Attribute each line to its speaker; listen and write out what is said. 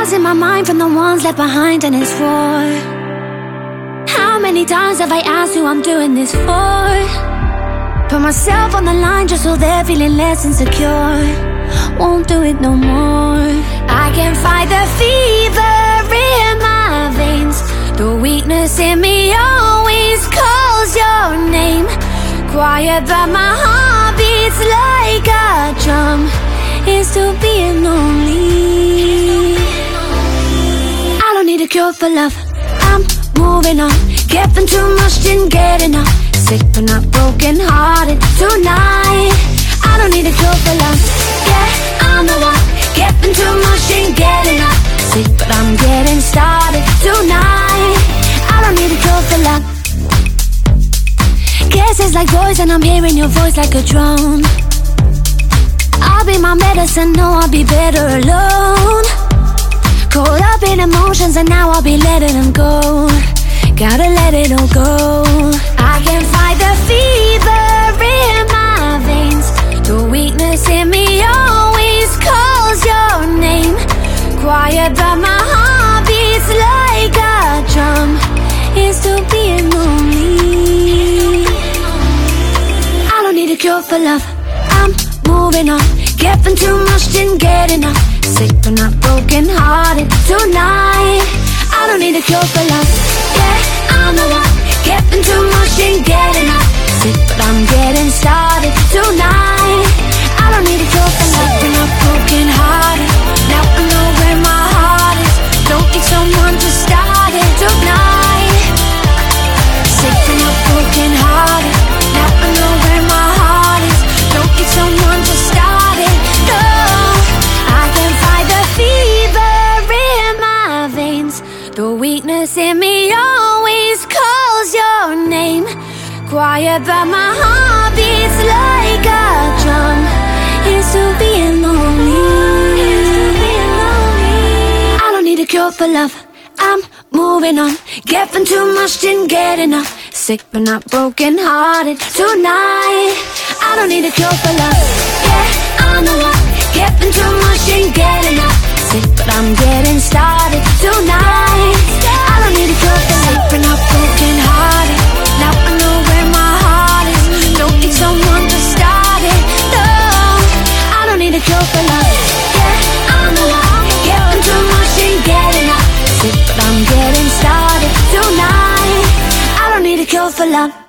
Speaker 1: Thoughts in my mind from the ones left behind, and it's war. How many times have I asked who I'm doing this for? Put myself on the line just so they're feeling less insecure. Won't do it no more. I can fight the fever in my veins. The weakness in me always calls your name. Quiet but my heart beats like a drum. It's still being lonely. I don't need a cure for love. I'm moving on. Giving too much, didn't get enough. Sick but not broken hearted tonight. I don't need a cure for love. Yeah, I'm the one. Giving too much, didn't get enough. Sick but I'm getting started tonight. I don't need a cure for love. Guess it's like voice and I'm hearing your voice like a drone. I'll be my medicine, no, I'll be better alone. Caught up in emotions and now I'll be letting them go. Gotta let it all go. I can fight the fever in my veins. The weakness in me always calls your name. Quiet but my heart beats like a drum. It's still being lonely. I don't need a cure for love. I'm moving on. Giving too much, didn't get enough. Sick but not broken hearted tonight. I don't need a cure for love. Yeah, I'm the one. Giving too much, didn't get enough. Sick but I'm getting started tonight. I don't need a cure for love. Sick but not broken hearted. Now I know where my heart is. Don't need someone to start it tonight. Sick but not broken hearted. Now I know where my heart is. Don't need someone to start it. No, I can fight the fever in my veins. The weakness in me always calls your name. Quiet but my heart beats like a drum. It's still being lonely. I don't need a cure for love. I'm moving on. Giving too much, didn't get enough. Sick but not broken hearted tonight. I don't need a cure for love. Yeah, I'm the one. Giving too much, didn't get enough. Sick but I'm getting started tonight. I don't need a cure for love. Sick but not broken hearted. Now I know where my heart is. Don't need someone to start it. No, I don't need a cure for love. Yeah, I'm the one. Giving too much, didn't get enough. Sick but I'm getting started tonight. I don't need a cure for love.